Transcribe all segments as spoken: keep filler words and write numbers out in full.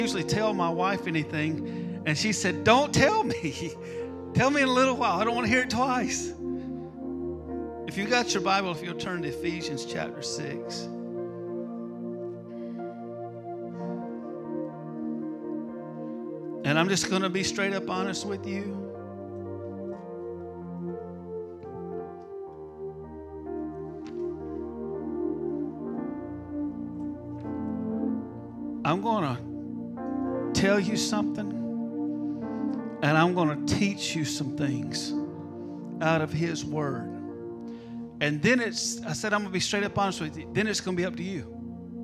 usually tell my wife anything, and she said, don't tell me. Tell me in a little while. I don't want to hear it twice. If you got your Bible, if you'll turn to Ephesians chapter six. And I'm just going to be straight up honest with you. I'm going to tell you something, and I'm going to teach you some things out of His Word. And then it's, I said I'm going to be straight up honest with you. Then it's going to be up to you.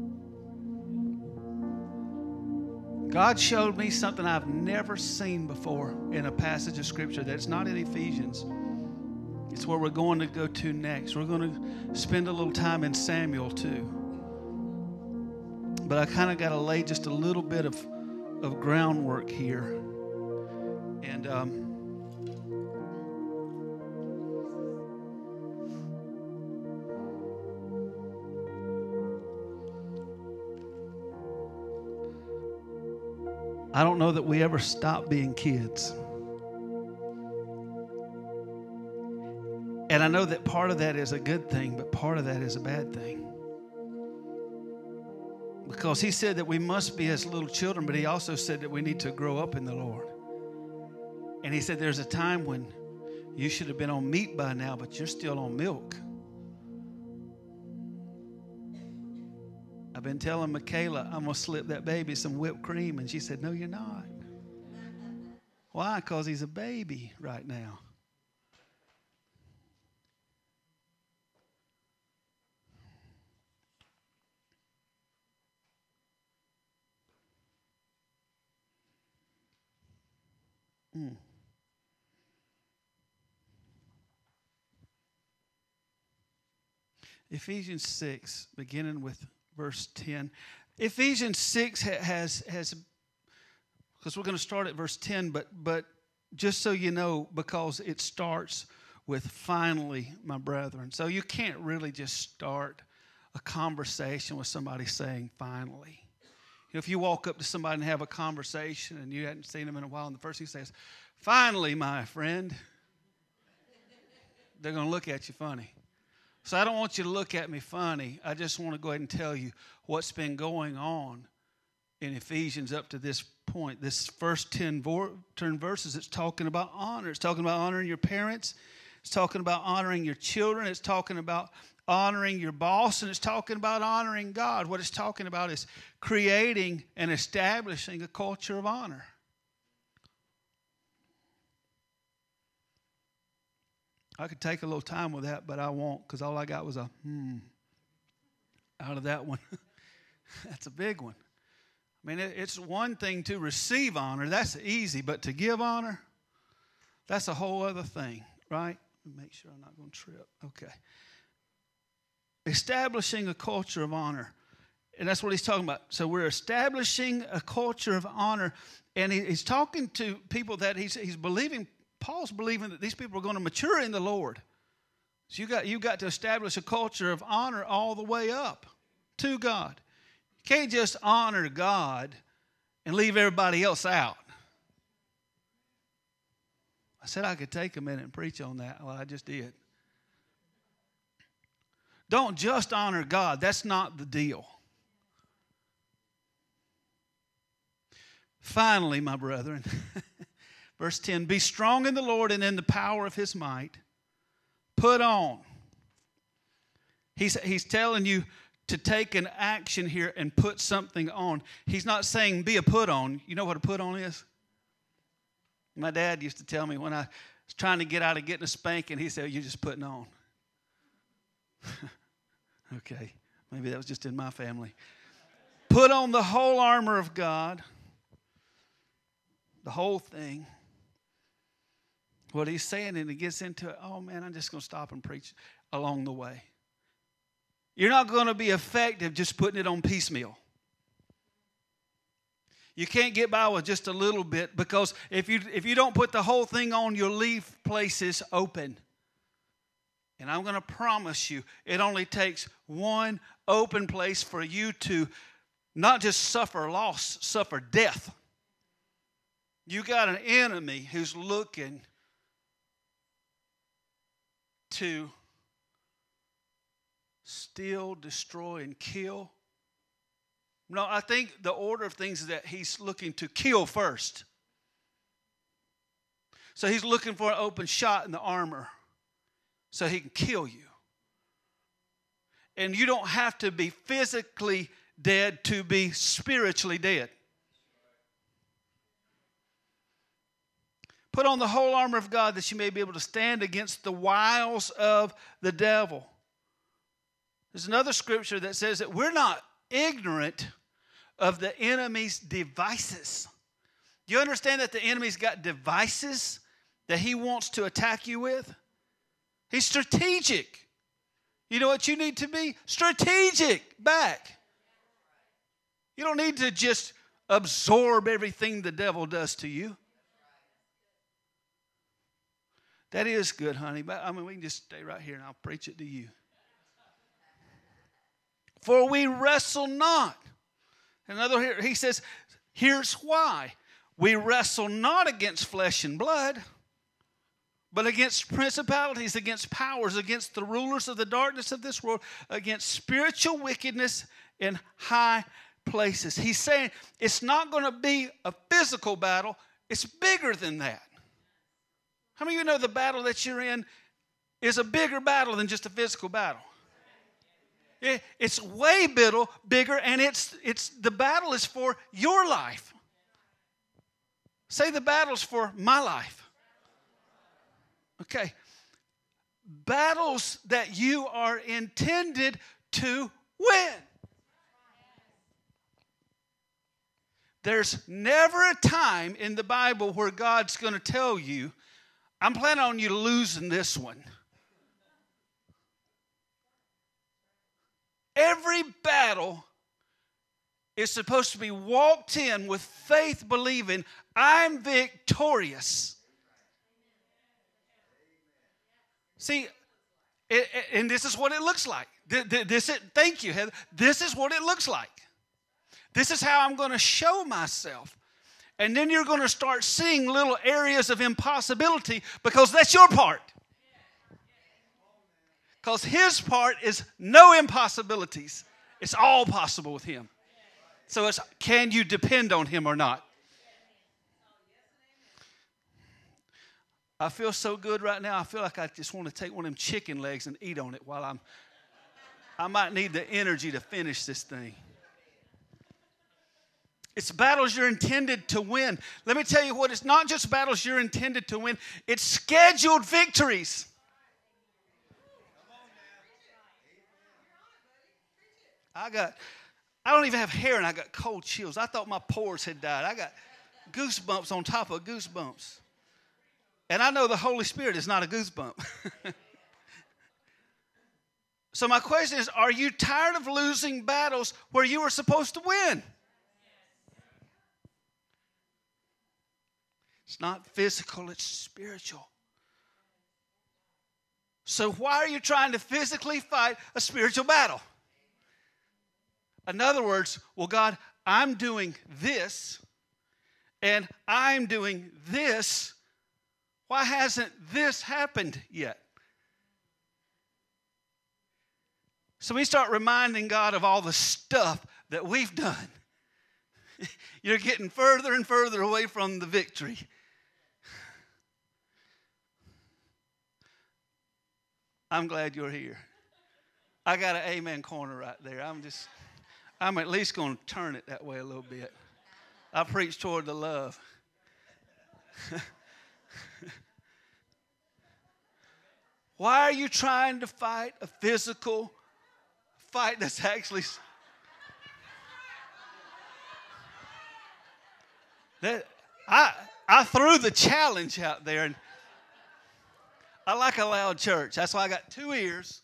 God showed me something I've never seen before in a passage of Scripture that's not in Ephesians. It's where we're going to go to next. We're going to spend a little time in Samuel too. But I kind of got to lay just a little bit of, of groundwork here. And um, I don't know that we ever stop being kids. And I know that part of that is a good thing, but part of that is a bad thing. Because He said that we must be as little children, but He also said that we need to grow up in the Lord. And He said there's a time when you should have been on meat by now, but you're still on milk. I've been telling Michaela I'm going to slip that baby some whipped cream, and she said, no, you're not. Why? Because he's a baby right now. Mm. Ephesians six, beginning with verse ten. Ephesians six has, has because we're going to start at verse ten, but, but just so you know, because it starts with finally, my brethren. So you can't really just start a conversation with somebody saying finally. If you walk up to somebody and have a conversation and you hadn't seen them in a while, and the first thing he says, finally, my friend, they're going to look at you funny. So I don't want you to look at me funny. I just want to go ahead and tell you what's been going on in Ephesians up to this point. This first ten, vor- ten verses, it's talking about honor. It's talking about honoring your parents. It's talking about honoring your children. It's talking about honoring your boss, and it's talking about honoring God. What it's talking about is creating and establishing a culture of honor. I could take a little time with that, but I won't, because all I got was a hmm out of that one. That's a big one. I mean, it, it's one thing to receive honor. That's easy, but to give honor, that's a whole other thing, right? Make sure I'm not going to trip. Okay. Establishing a culture of honor. And that's what he's talking about. So we're establishing a culture of honor. And he, he's talking to people that he's, he's believing, Paul's believing that these people are going to mature in the Lord. So you got, you got to establish a culture of honor all the way up to God. You can't just honor God and leave everybody else out. I said I could take a minute and preach on that. Well, I just did. Don't just honor God. That's not the deal. Finally, my brethren, verse ten, be strong in the Lord and in the power of His might. Put on. He's, he's telling you to take an action here and put something on. He's not saying be a put on. You know what a put on is? My dad used to tell me when I was trying to get out of getting a spanking, he said, you're just putting on. Okay, maybe that was just in my family. Put on the whole armor of God, the whole thing. What he's saying, and he gets into it, oh man, I'm just going to stop and preach along the way. You're not going to be effective just putting it on piecemeal. You can't get by with just a little bit, because if you if you don't put the whole thing on, you'll leave places open. And I'm going to promise you, it only takes one open place for you to not just suffer loss, suffer death. You got an enemy who's looking to steal, destroy, and kill. No, I think the order of things is that he's looking to kill first. So he's looking for an open shot in the armor so he can kill you. And you don't have to be physically dead to be spiritually dead. Put on the whole armor of God that you may be able to stand against the wiles of the devil. There's another scripture that says that we're not ignorant of the enemy's devices. Do you understand that the enemy's got devices that he wants to attack you with? He's strategic. You know what you need to be? Strategic back. You don't need to just absorb everything the devil does to you. That is good, honey. But I mean, we can just stay right here and I'll preach it to you. For we wrestle not. Another here, he says, here's why. We wrestle not against flesh and blood, but against principalities, against powers, against the rulers of the darkness of this world, against spiritual wickedness in high places. He's saying it's not going to be a physical battle. It's bigger than that. How many of you know the battle that you're in is a bigger battle than just a physical battle? It, it's way bigger, bigger, and it's it's the battle is for your life. Say the battle's for my life. Okay. Battles that you are intended to win. There's never a time in the Bible where God's going to tell you, I'm planning on you losing this one. Every battle is supposed to be walked in with faith, believing I'm victorious. See, it, it, and this is what it looks like. This, it, thank you, Heather. This is what it looks like. This is how I'm going to show myself. And then you're going to start seeing little areas of impossibility because that's your part. Because his part is no impossibilities. It's all possible with him. So it's, can you depend on him or not? I feel so good right now. I feel like I just want to take one of them chicken legs and eat on it while I'm, I might need the energy to finish this thing. It's battles you're intended to win. Let me tell you what, it's not just battles you're intended to win. It's scheduled victories. I got, I don't even have hair and I got cold chills. I thought my pores had died. I got goosebumps on top of goosebumps. And I know the Holy Spirit is not a goosebump. So my question is, are you tired of losing battles where you were supposed to win? It's not physical, it's spiritual. So why are you trying to physically fight a spiritual battle? In other words, well, God, I'm doing this, and I'm doing this. Why hasn't this happened yet? So we start reminding God of all the stuff that we've done. You're getting further and further away from the victory. I'm glad you're here. I got an amen corner right there. I'm just, I'm at least going to turn it that way a little bit. I preach toward the love. Why are you trying to fight a physical fight that's actually... That, I, I threw the challenge out there, and I like a loud church. That's why I got two ears.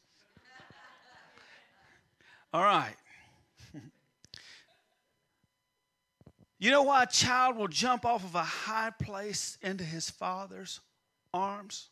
All right. You know why a child will jump off of a high place into his father's arms?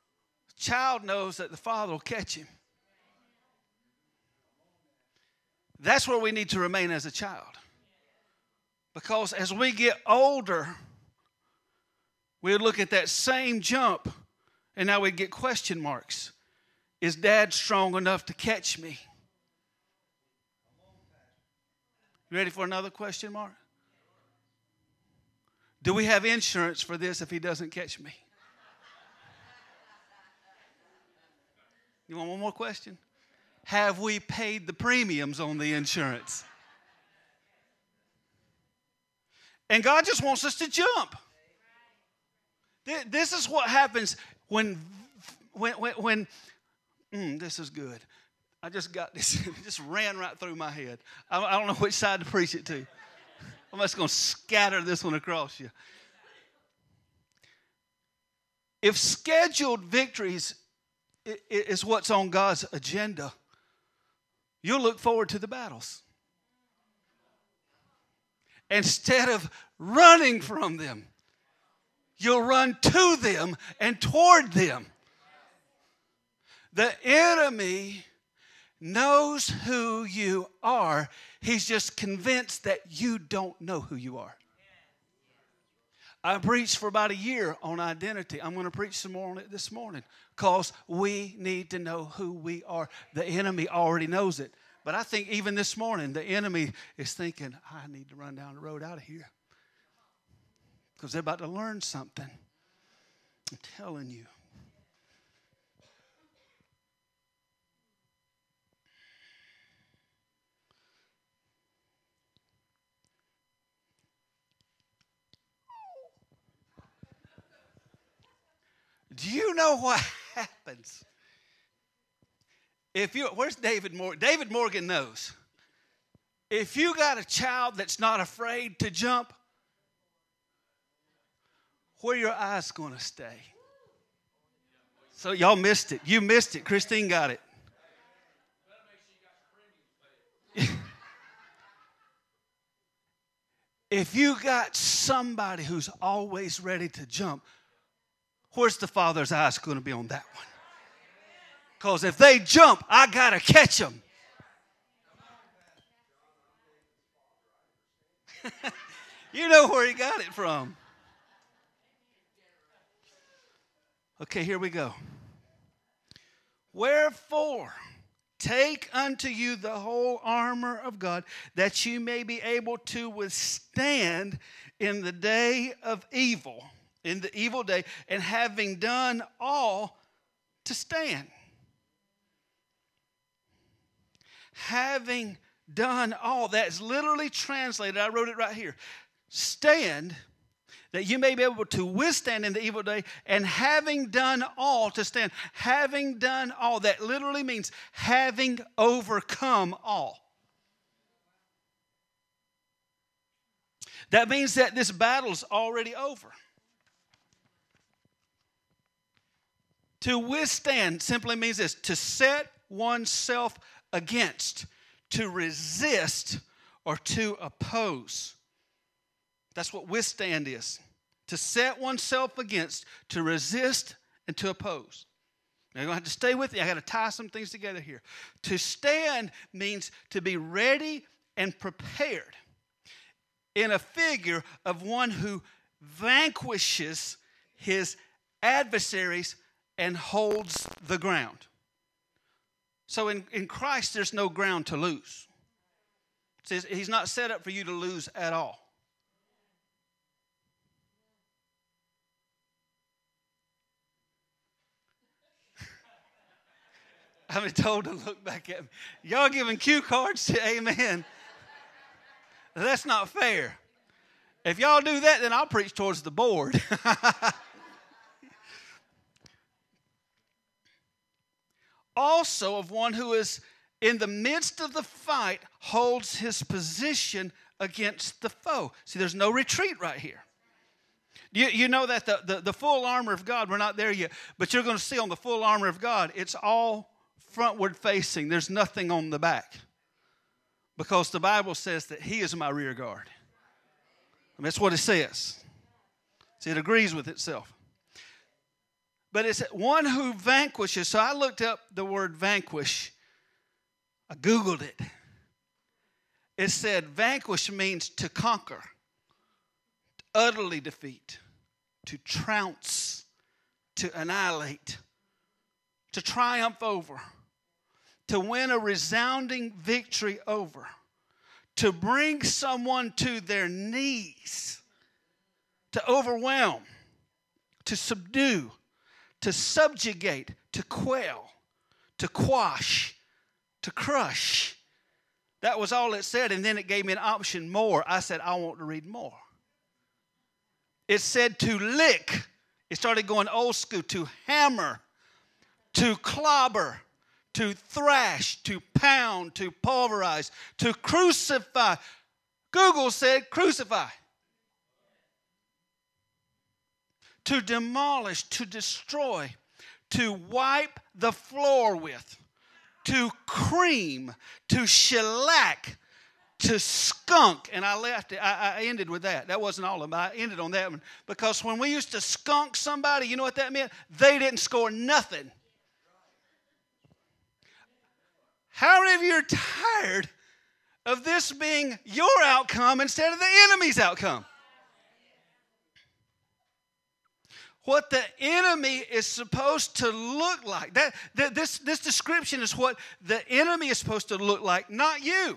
The child knows that the father will catch him. That's where we need to remain as a child. Because as we get older, we look at that same jump, and now we get question marks. Is Dad strong enough to catch me? You ready for another question mark? Do we have insurance for this if he doesn't catch me? You want one more question? Have we paid the premiums on the insurance? And God just wants us to jump. This is what happens when, when, when, when mm, this is good. I just got this, it just ran right through my head. I, I don't know which side to preach it to. I'm just going to scatter this one across you. If scheduled victories is what's on God's agenda, you'll look forward to the battles. Instead of running from them, you'll run to them and toward them. The enemy knows who you are. He's just convinced that you don't know who you are. I preached for about a year on identity. I'm going to preach some more on it this morning because we need to know who we are. The enemy already knows it. But I think even this morning, the enemy is thinking, I need to run down the road out of here. Because they're about to learn something. I'm telling you. Do you know what happens? If you, where's David Morgan? David Morgan knows. If you got a child that's not afraid to jump, where are your eyes going to stay? So y'all missed it. You missed it. Christine got it. If you got somebody who's always ready to jump, where's the father's eyes going to be on that one? Because if they jump, I got to catch them. You know where he got it from. Okay, here we go. Wherefore, take unto you the whole armor of God, that you may be able to withstand in the day of evil, in the evil day, and having done all, to stand. Having done all, that's literally translated, I wrote it right here. Stand, that you may be able to withstand in the evil day, and having done all, to stand. Having done all, that literally means having overcome all. That means that this battle's already over. To withstand simply means this: to set oneself against, to resist, or to oppose. That's what withstand is. To set oneself against, to resist, and to oppose. Now, you're going to have to stay with me. I got to tie some things together here. To stand means to be ready and prepared, in a figure of one who vanquishes his adversaries and holds the ground. So in, in Christ, there's no ground to lose. It says he's not set up for you to lose at all. I've been told to look back at me. Y'all giving cue cards to amen. That's not fair. If y'all do that, then I'll preach towards the board. Also of one who is in the midst of the fight holds his position against the foe. See, there's no retreat right here. You, you know that the, the, the full armor of God, we're not there yet, but you're going to see on the full armor of God, it's all frontward facing. There's nothing on the back. Because the Bible says that he is my rear guard. I mean, that's what it says. See, it agrees with itself. But it's one who vanquishes. So I looked up the word vanquish. I Googled it. it said vanquish means to conquer, to utterly defeat, to trounce, to annihilate, to triumph over, to win a resounding victory over, to bring someone to their knees, to overwhelm, to subdue, to subjugate, to quell, to quash, to crush. That was all it said, and then it gave me an option more. I said, I want to read more. It said to lick. It started going old school, to hammer, to clobber, to thrash, to pound, to pulverize, to crucify. Google said crucify. To demolish, to destroy, to wipe the floor with, to cream, to shellac, to skunk. And I left it. I, I ended with that. That wasn't all of it. I ended on that one. Because when we used to skunk somebody, you know what that meant? They didn't score nothing. How many of you are tired of this being your outcome instead of the enemy's outcome? What the enemy is supposed to look like. That, that this, this description is what the enemy is supposed to look like, not you.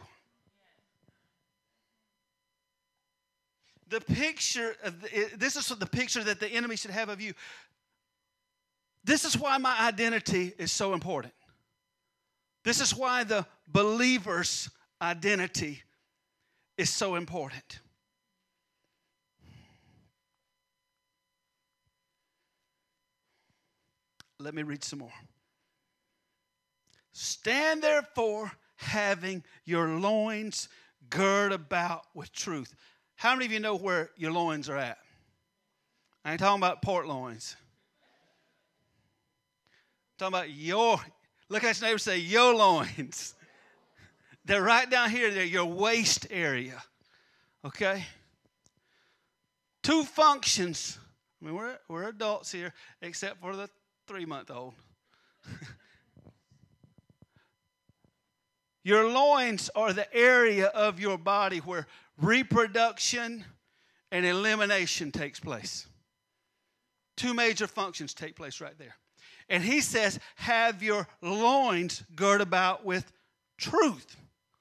The picture, of the, this is the picture that the enemy should have of you. This is why my identity is so important. This is why the believer's identity is so important. Let me read some more. Stand therefore, having your loins girt about with truth. How many of you know where your loins are at? I ain't talking about port loins. I'm talking about your, look at your neighbor and say, your loins. They're right down here. They're your waist area. Okay? Two functions. I mean, we're, we're adults here, except for the three-month-old. Your loins are the area of your body where reproduction and elimination takes place. Two major functions take place right there. And he says, have your loins girt about with truth.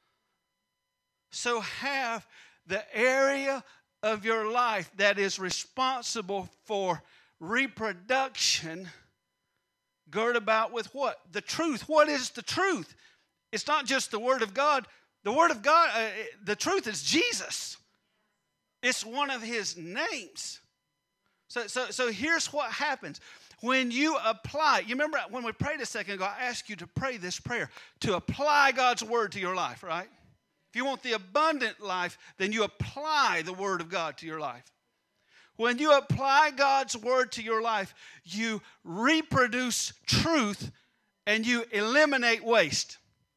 So have the area of your life that is responsible for reproduction girt about with what? The truth. What is the truth? It's not just the Word of God. The Word of God, uh, the truth is Jesus. It's one of His names. So, so, so here's what happens. When you apply, you remember when we prayed a second ago, I asked you to pray this prayer, to apply God's Word to your life, right? If you want the abundant life, then you apply the Word of God to your life. When you apply God's Word to your life, you reproduce truth and you eliminate waste.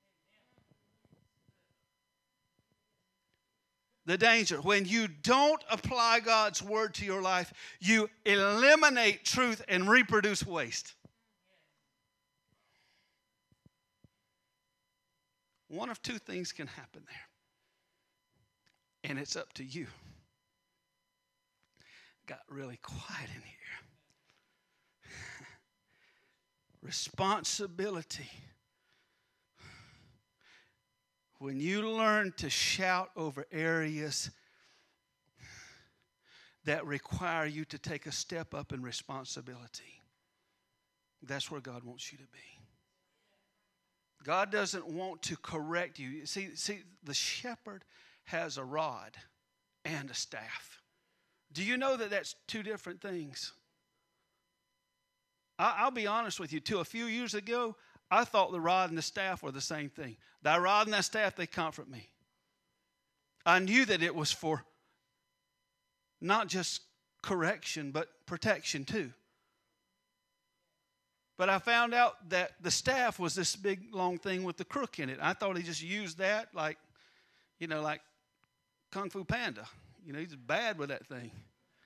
The danger, when you don't apply God's Word to your life, you eliminate truth and reproduce waste. One of two things can happen there. And it's up to you. Got really quiet in here. Responsibility. When you learn to shout over areas that require you to take a step up in responsibility, that's where God wants you to be. God doesn't want to correct you. See, see, the shepherd has a rod and a staff. Do you know that that's two different things? I, I'll be honest with you, too. A few years ago, I thought the rod and the staff were the same thing. Thy rod and thy staff, they comfort me. I knew that it was for not just correction, but protection too. But I found out that the staff was this big, long thing with the crook in it. I thought he just used that like, you know, like Kung Fu Panda. You know, he's bad with that thing.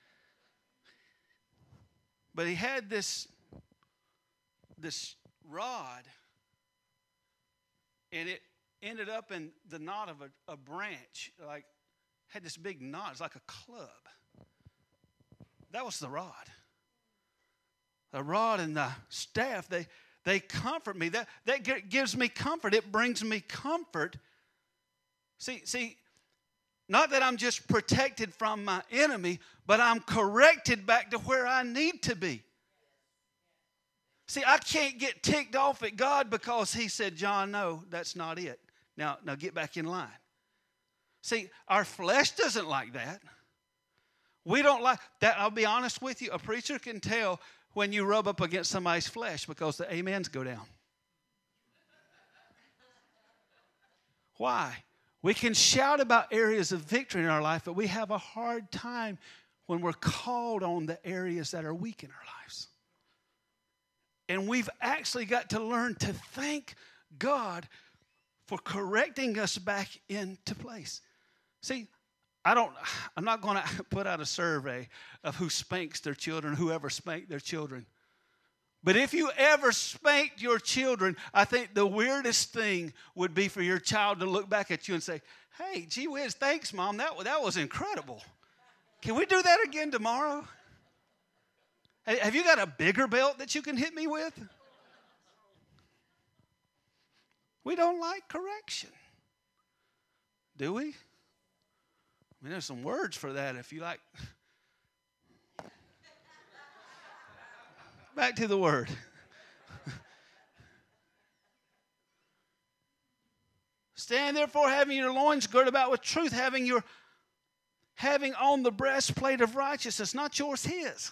But he had this, this rod, and it ended up in the knot of a, a branch, like had this big knot. It's like a club. That was the rod. The rod and the staff, they, they comfort me. That, that gives me comfort. It brings me comfort. See, see, not that I'm just protected from my enemy, but I'm corrected back to where I need to be. See, I can't get ticked off at God because he said, John, no, that's not it. Now, now get back in line. See, our flesh doesn't like that. We don't like that. I'll be honest with you. A preacher can tell when you rub up against somebody's flesh because the amens go down. Why? We can shout about areas of victory in our life, but we have a hard time when we're called on the areas that are weak in our lives. And we've actually got to learn to thank God for correcting us back into place. See, I don't, I'm not going to put out a survey of who spanks their children, whoever spanked their children. But if you ever spanked your children, I think the weirdest thing would be for your child to look back at you and say, hey, gee whiz, thanks, Mom. That, that was incredible. Can we do that again tomorrow? Have you got a bigger belt that you can hit me with? We don't like correction, do we? I mean, there's some words for that if you like. Back to the word. Stand therefore, having your loins girded about with truth, having your having on the breastplate of righteousness, not yours, his.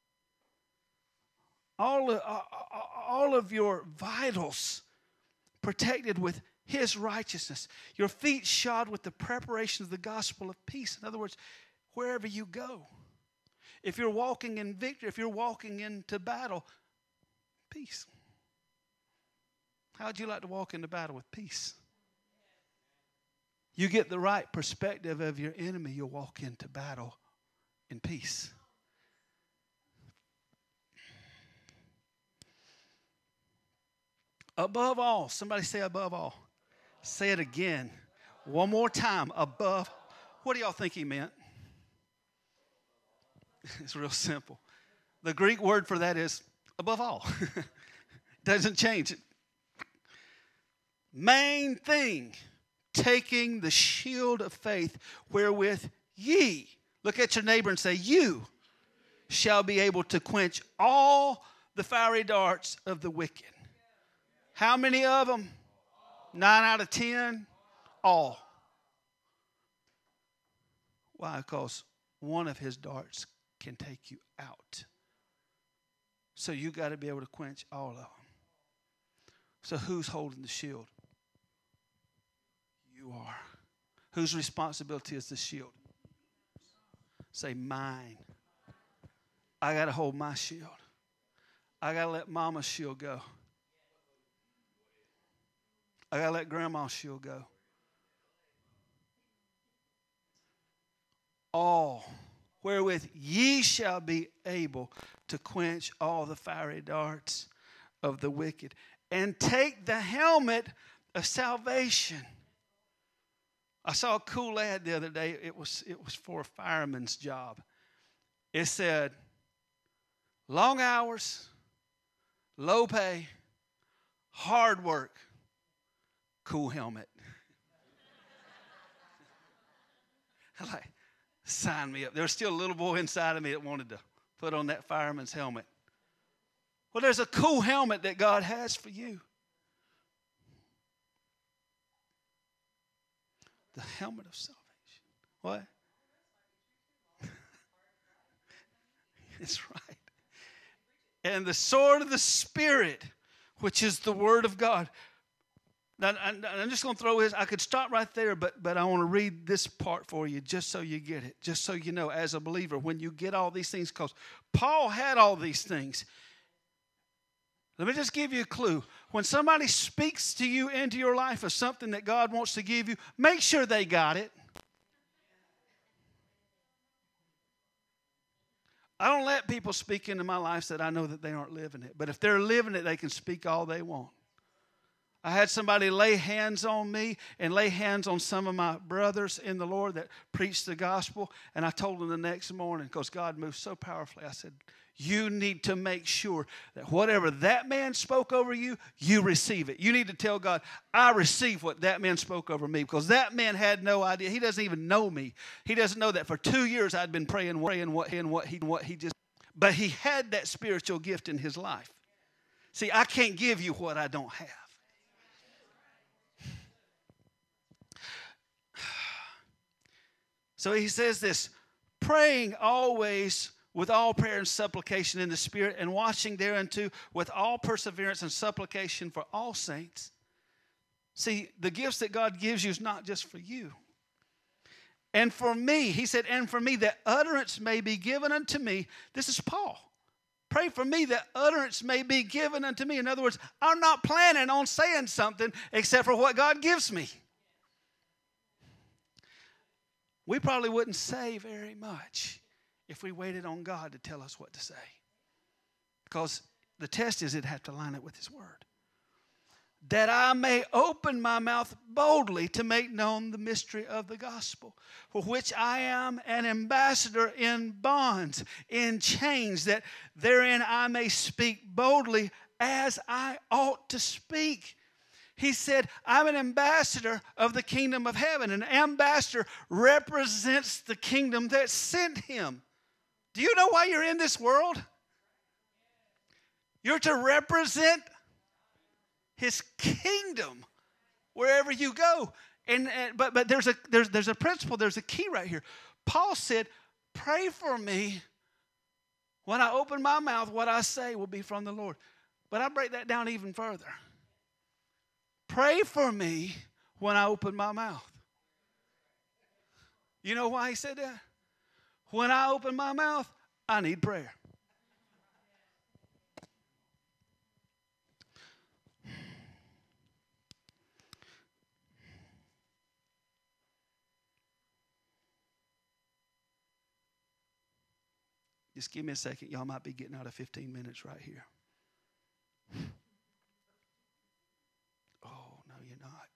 All of, all of your vitals protected with his righteousness. Your feet shod with the preparation of the gospel of peace. In other words, wherever you go. If you're walking in victory, if you're walking into battle, peace. How would you like to walk into battle with peace? You get the right perspective of your enemy, you'll walk into battle in peace. Above all, somebody say above all. Say it again. One more time. Above. What do y'all think he meant? It's real simple. The Greek word for that is above all. Doesn't change it. Main thing, taking the shield of faith wherewith ye, look at your neighbor and say, you shall be able to quench all the fiery darts of the wicked. How many of them? Nine out of ten? All. Why? Because one of his darts can take you out. So you got to be able to quench all of them. So who's holding the shield? You are. Whose responsibility is the shield? Say mine. I got to hold my shield. I got to let Mama's shield go. I got to let Grandma's shield go. All wherewith ye shall be able to quench all the fiery darts of the wicked. And take the helmet of salvation. I saw a cool ad the other day. It was, it was for a fireman's job. It said, long hours, low pay, hard work, cool helmet. I like, sign me up. There was still a little boy inside of me that wanted to put on that fireman's helmet. Well, there's a cool helmet that God has for you. The helmet of salvation. What? That's right. And the sword of the Spirit, which is the Word of God. Now, I'm just going to throw this. I could stop right there, but, but I want to read this part for you just so you get it. Just so you know, as a believer, when you get all these things, because Paul had all these things. Let me just give you a clue. When somebody speaks to you into your life of something that God wants to give you, make sure they got it. I don't let people speak into my life that I know that they aren't living it. But if they're living it, they can speak all they want. I had somebody lay hands on me and lay hands on some of my brothers in the Lord that preached the gospel. And I told them the next morning, because God moved so powerfully, I said, you need to make sure that whatever that man spoke over you, you receive it. You need to tell God, I receive what that man spoke over me, because that man had no idea. He doesn't even know me. He doesn't know that for two years I'd been praying, praying what, and what he, what he just, but he had that spiritual gift in his life. See, I can't give you what I don't have. So he says this, praying always with all prayer and supplication in the Spirit, and watching thereunto with all perseverance and supplication for all saints. See, the gifts that God gives you is not just for you. And for me, he said, and for me, that utterance may be given unto me. This is Paul. Pray for me that utterance may be given unto me. In other words, I'm not planning on saying something except for what God gives me. We probably wouldn't say very much if we waited on God to tell us what to say. Because the test is it'd have to line it with his word. That I may open my mouth boldly to make known the mystery of the gospel, for which I am an ambassador in bonds, in chains, that therein I may speak boldly as I ought to speak. He said, I'm an ambassador of the kingdom of heaven. An ambassador represents the kingdom that sent him. Do you know why you're in this world? You're to represent his kingdom wherever you go. And, and but but there's a there's there's a principle, there's a key right here. Paul said, pray for me. When I open my mouth, what I say will be from the Lord. But I break that down even further. Pray for me when I open my mouth. You know why he said that? When I open my mouth, I need prayer. Just give me a second. Y'all might be getting out of fifteen minutes right here. Oh, no, you're not.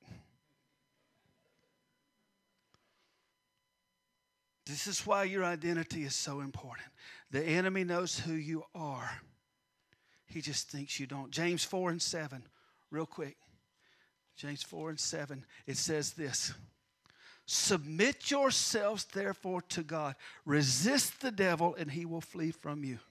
This is why your identity is so important. The enemy knows who you are. He just thinks you don't. James four and seven, real quick. James four and seven, it says this. Submit yourselves, therefore, to God. Resist the devil, and he will flee from you.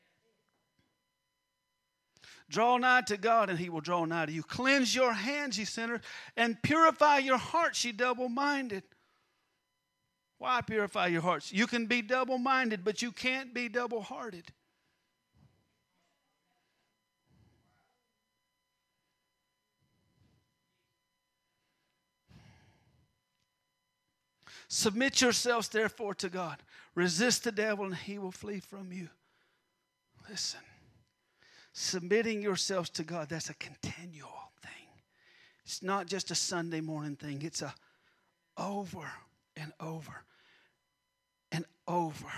Draw nigh to God, and he will draw nigh to you. Cleanse your hands, ye sinners, and purify your hearts, ye double-minded. Why purify your hearts? You can be double-minded, but you can't be double-hearted. Submit yourselves, therefore, to God. Resist the devil, and he will flee from you. Listen, submitting yourselves to God, that's a continual thing. It's not just a Sunday morning thing. It's a over and over and over.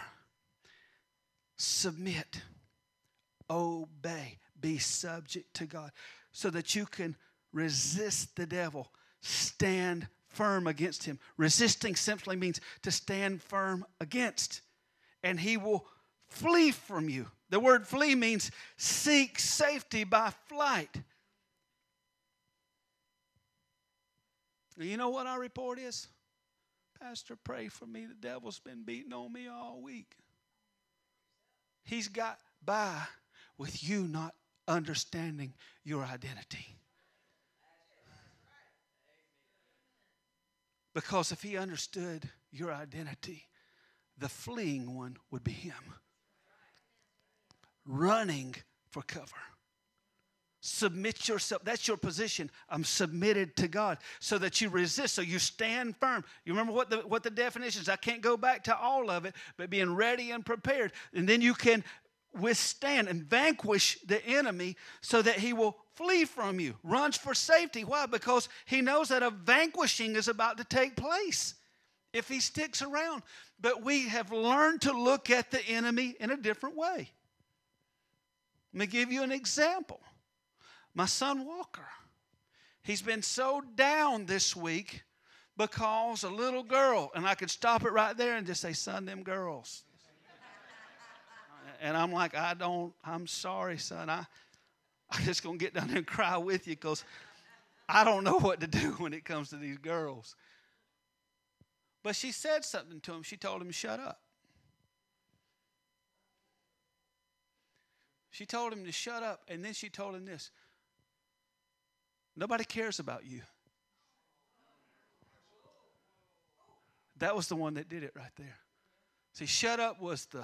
Submit, obey, be subject to God so that you can resist the devil, stand firm against him. Resisting simply means to stand firm against, and he will flee from you. The word flee means seek safety by flight. You know what our report is? Pastor, pray for me. The devil's been beating on me all week. He's got by with you not understanding your identity. Because if he understood your identity, the fleeing one would be him. Running for cover. Submit yourself. That's your position. I'm submitted to God so that you resist, so you stand firm. You remember what the, what the definition is? I can't go back to all of it, but being ready and prepared. And then you can withstand and vanquish the enemy so that he will flee from you. Runs for safety. Why? Because he knows that a vanquishing is about to take place if he sticks around. But we have learned to look at the enemy in a different way. Let me give you an example. My son Walker, He's been so down this week because a little girl, and I could stop it right there and just say, son, them girls. And I'm like, I don't, I'm sorry, son. I, I'm just going to get down there and cry with you because I don't know what to do when it comes to these girls. But she said something to him. She told him to shut up. She told him to shut up, and then she told him this. Nobody cares about you. That was the one that did it right there. See, shut up was the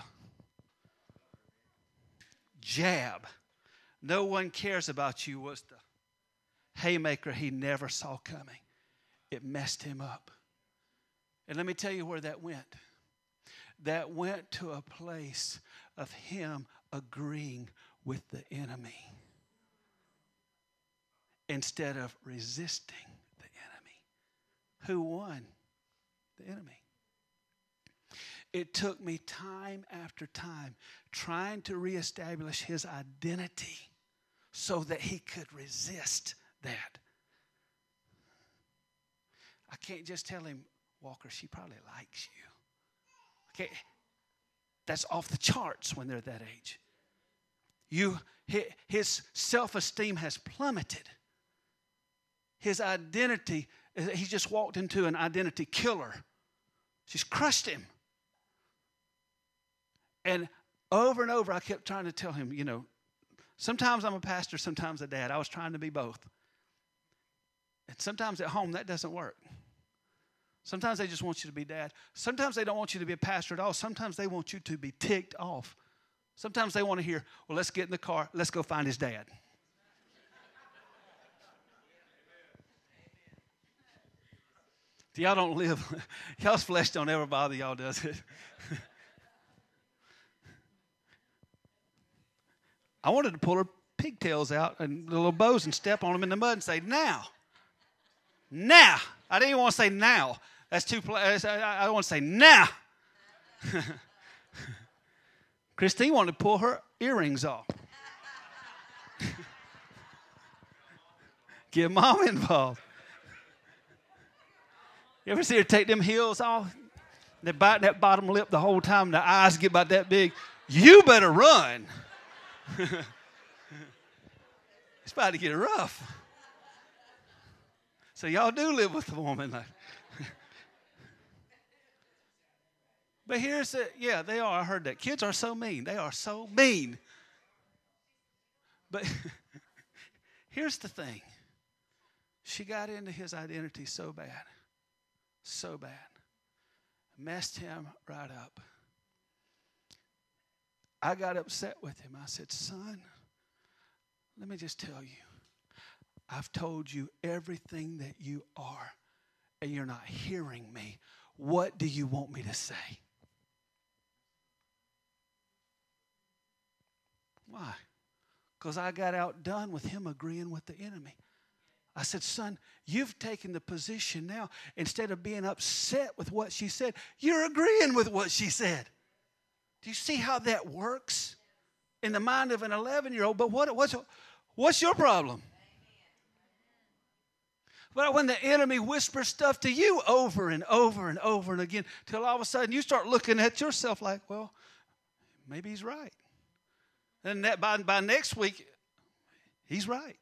jab. No one cares about you was the haymaker he never saw coming. It messed him up. And let me tell you where that went. That went to a place of him agreeing with the enemy instead of resisting the enemy. Who won? The enemy. It took me time after time trying to reestablish his identity so that he could resist that. I can't just tell him, Walker, she probably likes you. Okay, that's off the charts when they're that age. You, his self-esteem has plummeted. His identity, he just walked into an identity killer. She's crushed him. And over and over, I kept trying to tell him, you know, sometimes I'm a pastor, sometimes a dad. I was trying to be both. And sometimes at home, that doesn't work. Sometimes they just want you to be dad. Sometimes they don't want you to be a pastor at all. Sometimes they want you to be ticked off. Sometimes they want to hear, well, let's get in the car. Let's go find his dad. Y'all don't live, y'all's flesh don't ever bother y'all, does it? I wanted to pull her pigtails out and the little bows and step on them in the mud and say, now. Now. I didn't even want to say now. That's too, I, I want to say now. Christine wanted to pull her earrings off. Get mom involved. You ever see her take them heels off? They're biting that bottom lip the whole time. The eyes get about that big. You better run. It's about to get rough. So y'all do live with a woman. Like. But here's the, yeah, they are. I heard that. Kids are so mean. They are so mean. But here's the thing. She got into his identity so bad. So bad. Messed him right up. I got upset with him. I said, son, let me just tell you. I've told you everything that you are, and you're not hearing me. What do you want me to say? Why? Because I got outdone with him agreeing with the enemy. I said, son, you've taken the position now, instead of being upset with what she said, you're agreeing with what she said. Do you see how that works in the mind of an eleven-year-old? But what, what's, what's your problem? But when the enemy whispers stuff to you over and over and over and again, till all of a sudden you start looking at yourself like, well, maybe he's right. And that by, by next week, he's right.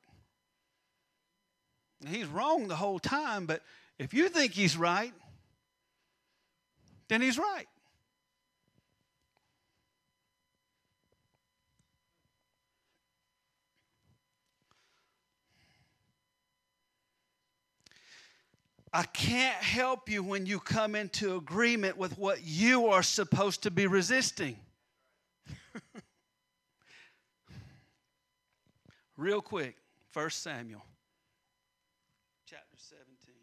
He's wrong the whole time, but if you think he's right, then he's right. I can't help you when you come into agreement with what you are supposed to be resisting. Real quick, First Samuel, chapter seventeen.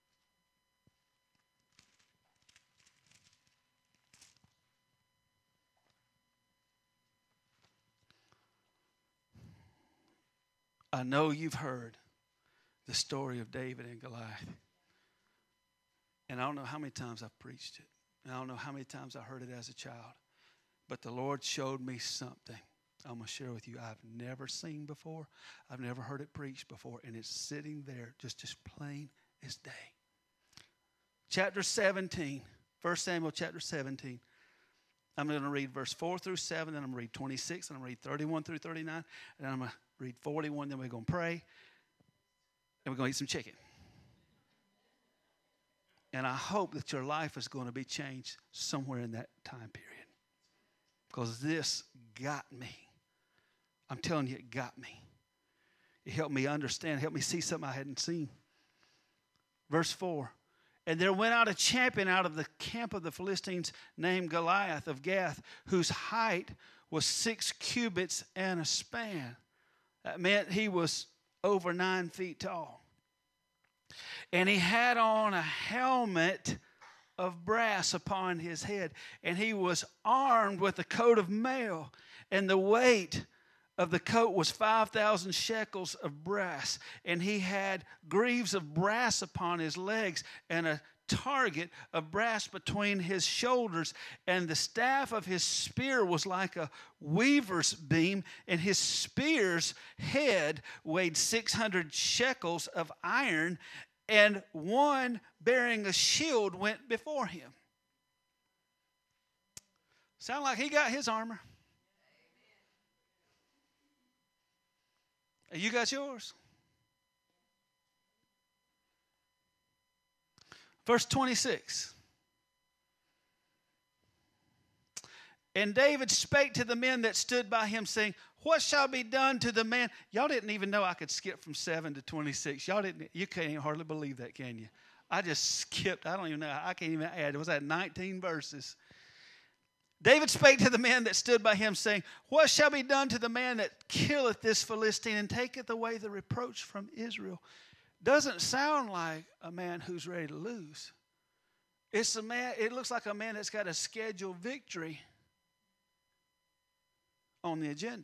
I know you've heard the story of David and Goliath. And I don't know how many times I've preached it. And I don't know how many times I heard it as a child. But the Lord showed me something I'm going to share with you I've never seen before. I've never heard it preached before. And it's sitting there just as plain as day. Chapter seventeen. First Samuel chapter seventeen. I'm going to read verse four through seven. Then I'm going to read twenty-six. And I'm going to read thirty-one through thirty-nine. And then I'm going to read forty-one. Then we're going to pray. And we're going to eat some chicken. And I hope that your life is going to be changed somewhere in that time period. Because this got me. I'm telling you, it got me. It helped me understand, helped me see something I hadn't seen. Verse four. And there went out a champion out of the camp of the Philistines named Goliath of Gath, whose height was six cubits and a span. That meant he was over nine feet tall. And he had on a helmet of brass upon his head. And he was armed with a coat of mail. And the weight of the coat was five thousand shekels of brass. And he had greaves of brass upon his legs and a target of brass between his shoulders. And the staff of his spear was like a weaver's beam. And his spear's head weighed six hundred shekels of iron. And one bearing a shield went before him. Sound like he got his armor. And you got yours. Verse twenty-six. And David spake to the men that stood by him, saying, what shall be done to the man? Y'all didn't even know I could skip from seven to twenty-six. Y'all didn't. You can't even hardly believe that, can you? I just skipped. I don't even know. I can't even add. It was at nineteen verses. David spake to the men that stood by him, saying, what shall be done to the man that killeth this Philistine and taketh away the reproach from Israel? Doesn't sound like a man who's ready to lose. It's a man. It looks like a man that's got a scheduled victory on the agenda.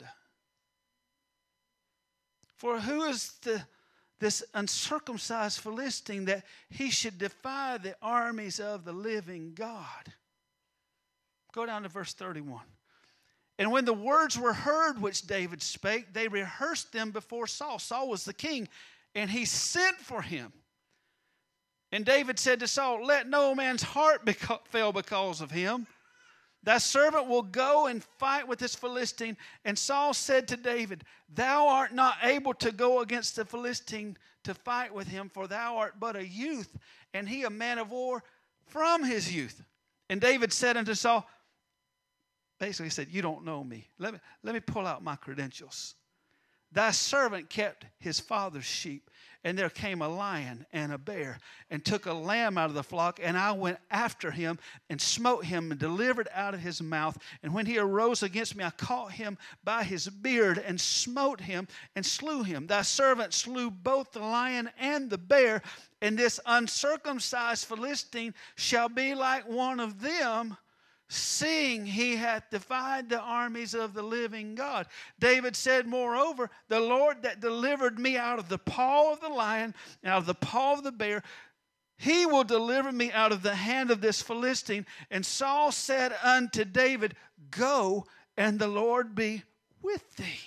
For who is the this uncircumcised Philistine that he should defy the armies of the living God? Go down to verse thirty-one. And when the words were heard which David spake, they rehearsed them before Saul. Saul was the king, and he sent for him. And David said to Saul, let no man's heart beca- fail because of him. Thy servant will go and fight with this Philistine. And Saul said to David, thou art not able to go against the Philistine to fight with him, for thou art but a youth, and he a man of war from his youth. And David said unto Saul, basically he said, you don't know me. Let me, let me pull out my credentials. Thy servant kept his father's sheep, and there came a lion and a bear, and took a lamb out of the flock, and I went after him, and smote him, and delivered out of his mouth. And when he arose against me, I caught him by his beard, and smote him, and slew him. Thy servant slew both the lion and the bear, and this uncircumcised Philistine shall be like one of them, seeing he hath defied the armies of the living God. David said, moreover, the Lord that delivered me out of the paw of the lion, and out of the paw of the bear, he will deliver me out of the hand of this Philistine. And Saul said unto David, go, and the Lord be with thee.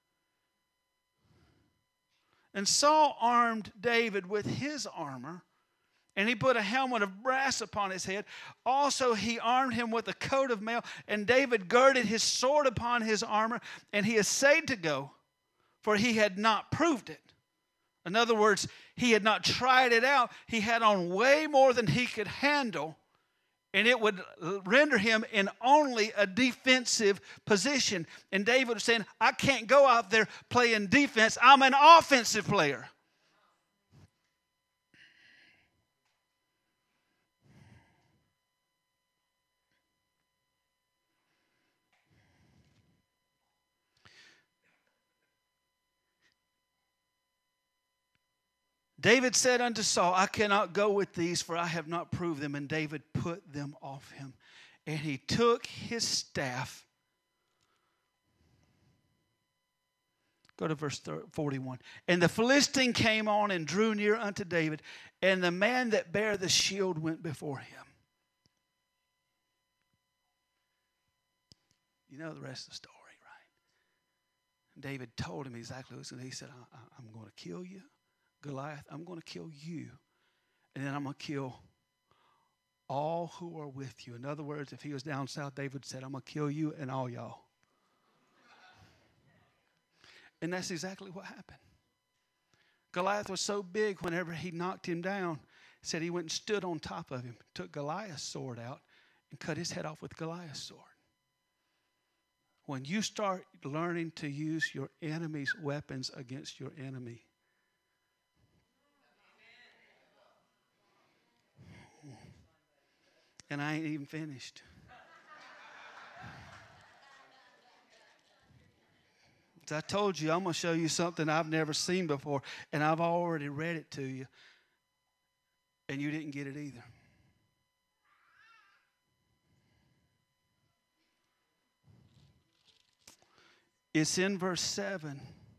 And Saul armed David with his armor, and he put a helmet of brass upon his head. Also he armed him with a coat of mail. And David girded his sword upon his armor. And he essayed to go, for he had not proved it. In other words, he had not tried it out. He had on way more than he could handle. And it would render him in only a defensive position. And David was saying, I can't go out there playing defense. I'm an offensive player. David said unto Saul, I cannot go with these, for I have not proved them. And David put them off him. And he took his staff. Go to verse forty-one. And the Philistine came on and drew near unto David, and the man that bare the shield went before him. You know the rest of the story, right? David told him exactly what he said. I, I, I'm going to kill you, Goliath. I'm going to kill you. And then I'm going to kill all who are with you. In other words, if he was down south, David said, I'm going to kill you and all y'all. And that's exactly what happened. Goliath was so big, whenever he knocked him down, said he went and stood on top of him, took Goliath's sword out, and cut his head off with Goliath's sword. When you start learning to use your enemy's weapons against your enemy, and I ain't even finished. As I told you, I'm going to show you something I've never seen before, and I've already read it to you, and you didn't get it either. It's in verse seven,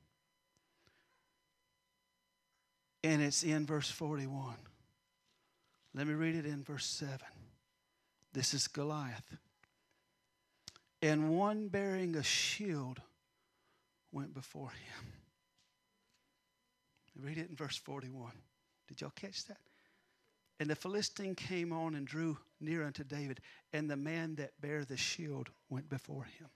and it's in verse forty-one. Let me read it in verse seven. This is Goliath. And one bearing a shield went before him. Read it in verse forty-one. Did y'all catch that? And the Philistine came on and drew near unto David, and the man that bare the shield went before him.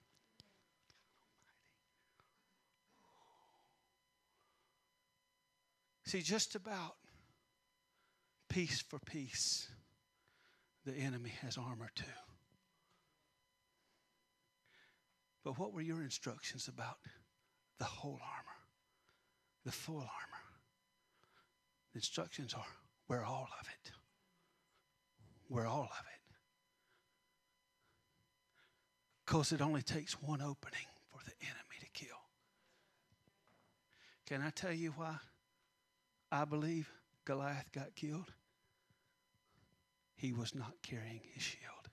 See, just about piece for piece, the enemy has armor too. But what were your instructions about the whole armor, the full armor? The instructions are, wear all of it. Wear all of it. Because it only takes one opening for the enemy to kill. Can I tell you why I believe Goliath got killed? He was not carrying his shield.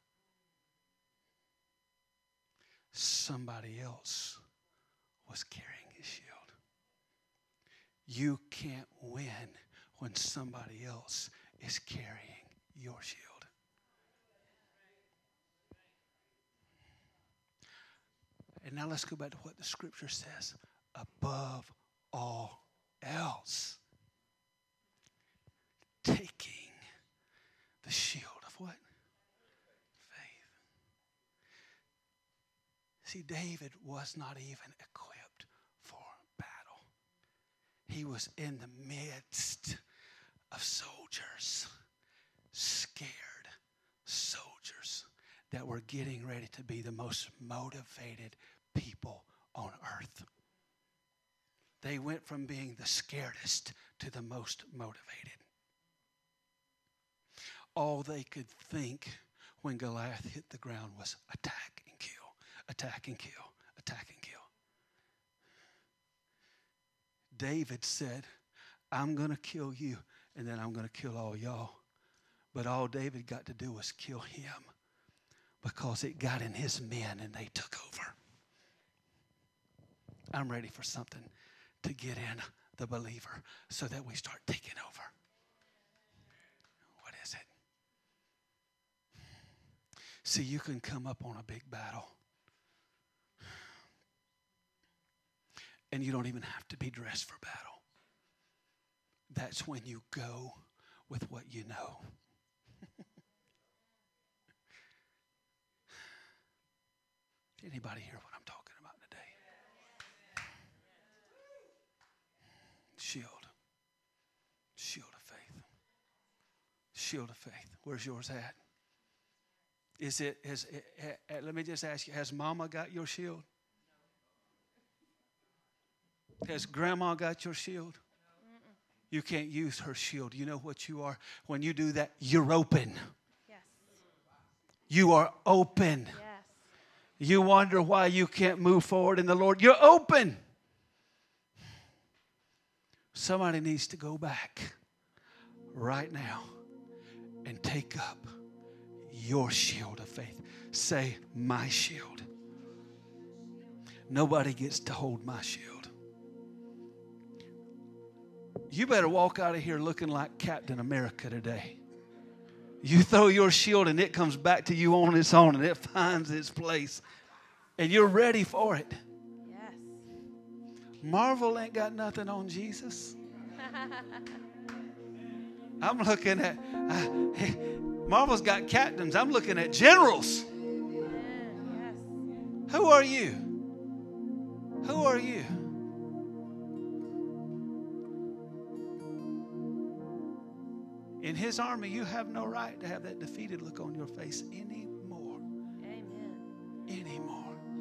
Somebody else was carrying his shield. You can't win when somebody else is carrying your shield. And now let's go back to what the scripture says. Above all else, taking the shield of what? Faith. See, David was not even equipped for battle. He was in the midst of soldiers, scared soldiers that were getting ready to be the most motivated people on earth. They went from being the scaredest to the most motivated. All they could think when Goliath hit the ground was attack and kill, attack and kill, attack and kill. David said, I'm going to kill you, and then I'm going to kill all y'all. But all David got to do was kill him, because it got in his men and they took over. I'm ready for something to get in the believer so that we start taking over. What is it? See, you can come up on a big battle, and you don't even have to be dressed for battle. That's when you go with what you know. Anybody hear what I'm talking about today? Shield. Shield of faith. Shield of faith. Where's yours at? Is it, is it, uh, uh, let me just ask you, has Mama got your shield? Has Grandma got your shield? You can't use her shield. You know what you are? When you do that, you're open. Yes. You are open. Yes. You wonder why you can't move forward in the Lord. You're open. Somebody needs to go back right now and take up your shield of faith. Say, my shield. Nobody gets to hold my shield. You better walk out of here looking like Captain America today. You throw your shield and it comes back to you on its own and it finds its place. And you're ready for it. Yes. Marvel ain't got nothing on Jesus. I'm looking at, uh, Marvel's got captains. I'm looking at generals. Who are you? Who are you? In His army, you have no right to have that defeated look on your face anymore. Amen. Anymore.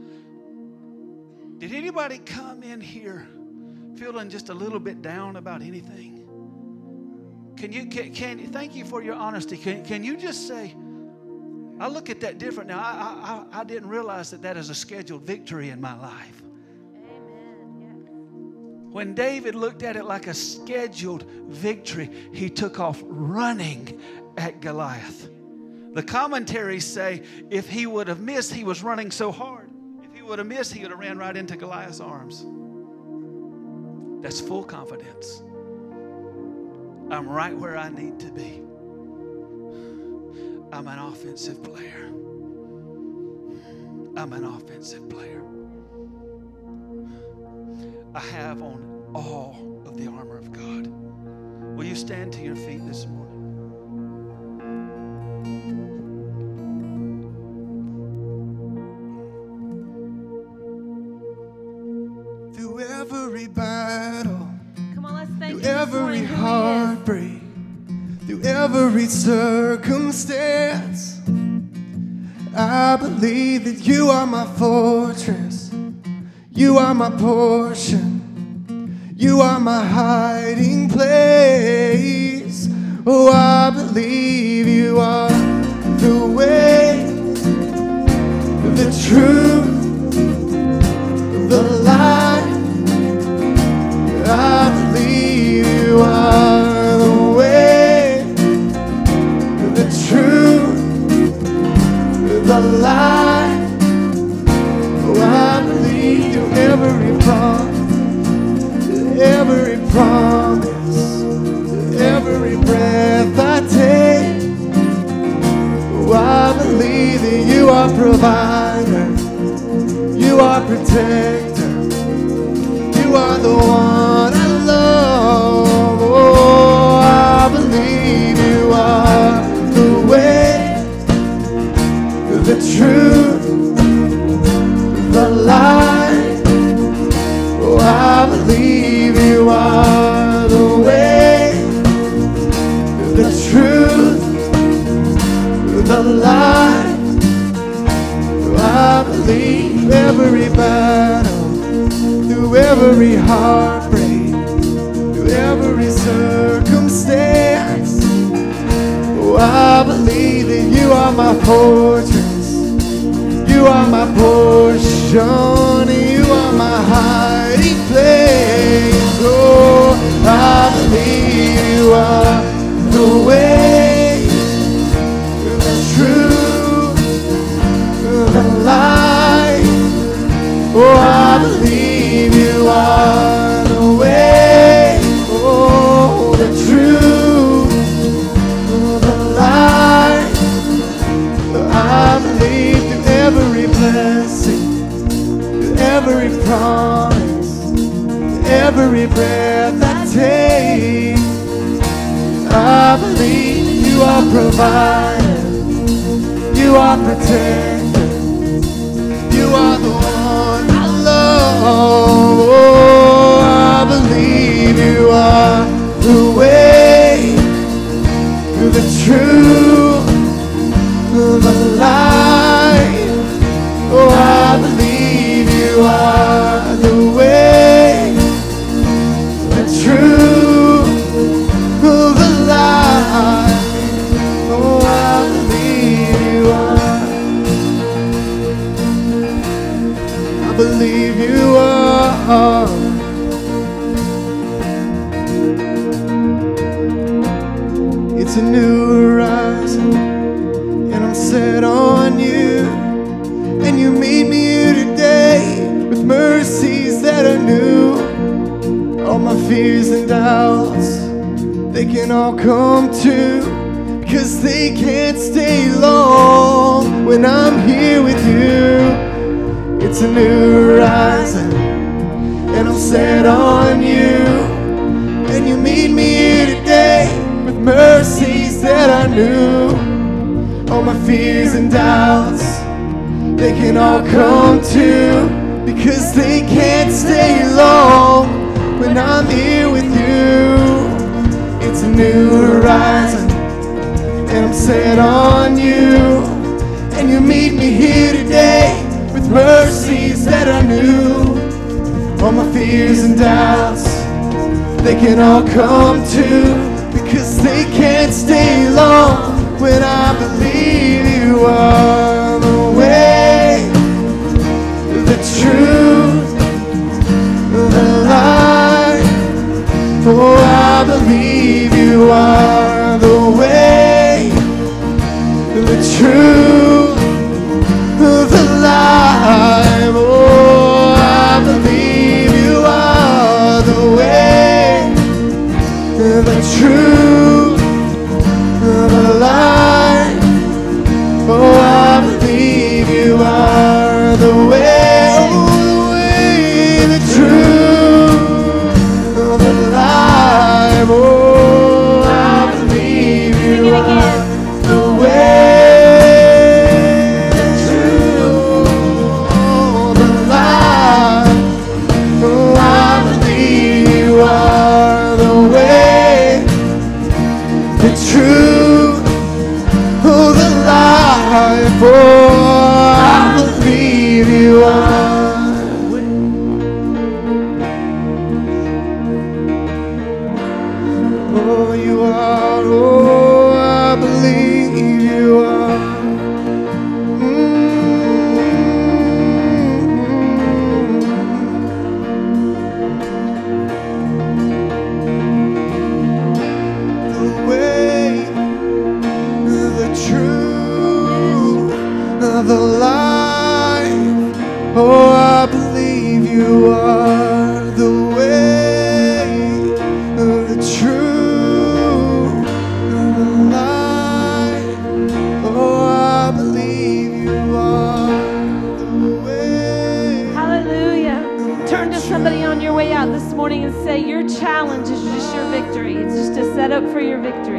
Did anybody come in here feeling just a little bit down about anything? Can you, can, can you, thank you for your honesty. Can, can you just say, I look at that different now. I, I, I didn't realize that that is a scheduled victory in my life. Amen. Yes. When David looked at it like a scheduled victory, he took off running at Goliath. The commentaries say if he would have missed, he was running so hard. If he would have missed, he would have ran right into Goliath's arms. That's full confidence. I'm right where I need to be. I'm an offensive player. I'm an offensive player. I have on all of the armor of God. Will you stand to your feet this morning? Through every battle, Come on, let's thank through Him this every morning, who He is. heartbreak, through every circumstance, I believe that you are my fortress, you are my portion, you are my hiding place. Oh, I believe you are the way, the truth, the light. I believe you are the way, the truth, the light. Oh, I believe you every promise, every promise, every breath I take. Oh, I believe that you are provider, you are protector. You are the one I love. Oh, I believe you are the way, the truth, the light. Oh, I believe you are the way, the truth, the light. Oh, I believe every battle, through every heartbreak, through every circumstance. Oh, I believe that you are my fortress, you are my portion, you are my hiding place. Oh, I believe you are the way, the truth, the light. Oh, I believe you are the way, oh, the truth, the light. I believe through every blessing, through every promise, every breath I take. I believe you are provider, you are protector, you are the one I love. Oh, I believe you are the way, the truth, the light. Oh, I believe you are the way, the truth, the light. Oh, I believe you are. I believe you are. It's a new horizon, and I'm set on you. And you meet me here today with mercies that are new. All my fears and doubts, they can all come true, because they can't stay long when I'm here with you. It's a new horizon, and I'm I'm set on you. And you meet me here today with mercies that I knew. All my fears and doubts, they can all come to, because they can't stay long when I'm here with you. It's a new horizon, and I'm set on you. And you meet me here today with mercies that I knew. All my fears and doubts, they can all come to, because they can't stay long when I believe you are the way, the truth, the life. Oh, I believe you are the way, the truth, the life. Oh, I believe you are the way, the truth, the life. Oh, I believe you are the way, oh, the way, the truth, the life. Oh, I believe you are the way, the truth, the life. Oh, I believe you are the way, the truth, oh, the life. Oh, I believe you are. Oh, you are. Oh, I believe you are. Mm. The way, the truth, the life. Oh, I believe you are the way, the truth, the life. Oh, I believe you are the way. Hallelujah. Turn to somebody on your way out this morning and say, your challenge is just your victory. It's just a setup for your victory.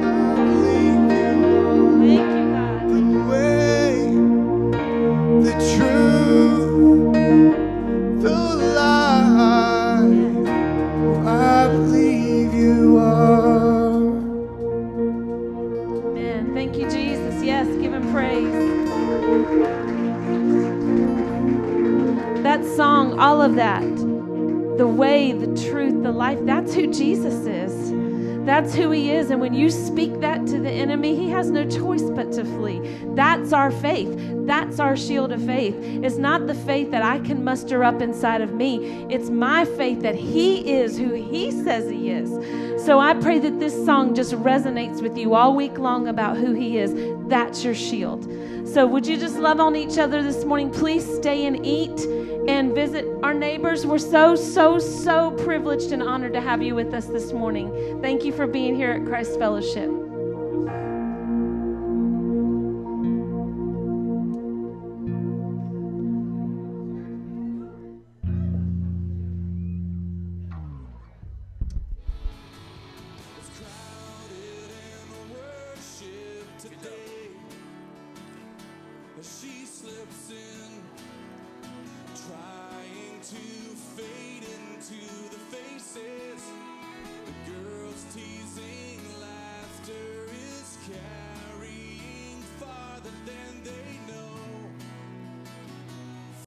Thank you, God. The way, the truth, the life. Oh, I believe you are. Amen. Thank you, Jesus. Yes, give him praise. That song, all of that, the way, the truth, the life, that's who Jesus is. That's who he is. And when you speak that to the enemy, he has no choice but to flee. That's our faith. That's our shield of faith. It's not the faith that I can muster up inside of me. It's my faith that he is who he says he is. So I pray that this song just resonates with you all week long about who he is. That's your shield. So would you just love on each other this morning? Please stay and eat and visit our neighbors. We're so, so, so privileged and honored to have you with us this morning. Thank you for being here at Christ Fellowship.